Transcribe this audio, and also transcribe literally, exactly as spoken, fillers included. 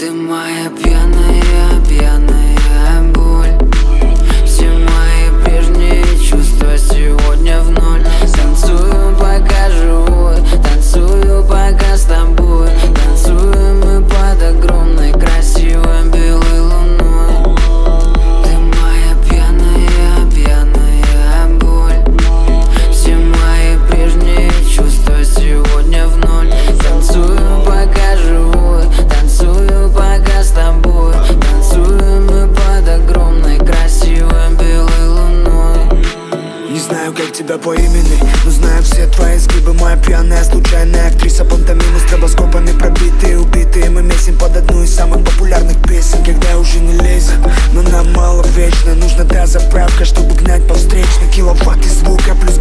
Ты моя пьяная, пьяная боль. Все мои прежние чувства сегодня в ноль. Танцую, пока живой, танцую, пока с тобой. Танцуем мы под огромной красивой белой луной. Ты моя пьяная, пьяная боль. Все мои прежние чувства сегодня в ноль. Танцую, пока живой, танцую, пока с тобой. Танцуем мы под огромной красивой белой луной. Не знаю, как тебя по имени, но знаю все твои изгибы. Моя пьяная, случайная актриса, пантомимы с стробоскопами пробитые, убитые. Мы месим под одну из самых популярных песен, когда уже не лезет, но нам мало вечно. Нужна та заправка, чтобы гнать по встречной. Киловатт из звука плюс